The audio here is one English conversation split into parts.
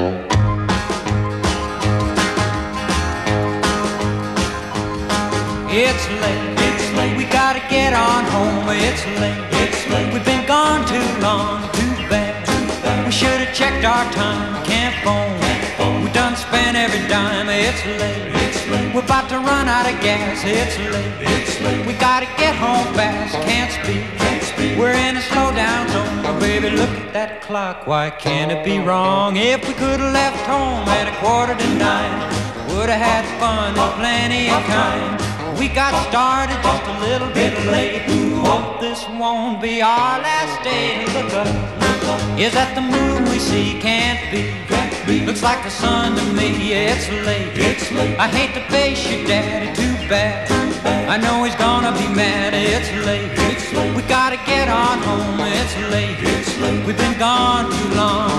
It's late, we gotta get on home. It's late, we've been gone too long, too bad. We should've checked our time, can't phone. We done spent every dime. It's late, we're about to run out of gas. It's late, we gotta get home fast, can't speak. We're in a slow down zone. Oh, baby, look at that clock, why can't it be wrong? If we could've left home at 8:45, would've had fun and plenty of kind. We got started just a little bit late. Hope this won't be our last day. Look up, is that the moon we see? Can't be. Looks like the sun to me. It's late. I hate to face your daddy, too bad. I know he's gonna be mad. It's late. We gotta get on home. It's late. We've been gone too long.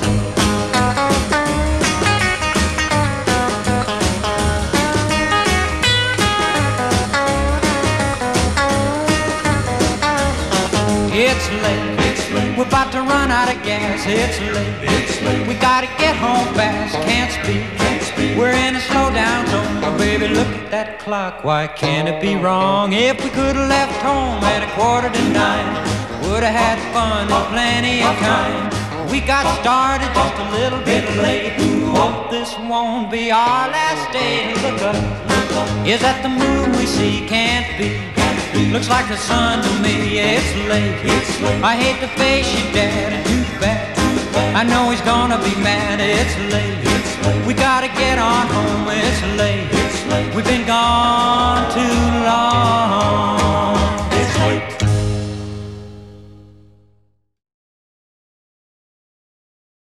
It's late, we're about to run out of gas. It's late, we gotta get home fast, can't speak. We're in a slow down zone. Oh, baby, look at that clock, why can't it be wrong? If we could've left home at 8:45, would've had fun and plenty of time. We got started just a little bit late. Hope this won't be our last day. Look up, is that the moon we see? Can't be. Looks like the sun to me. It's late. I hate to face your daddy, too bad. I know he's gonna be mad. It's late. We gotta get on home. It's late. We've been gone too long.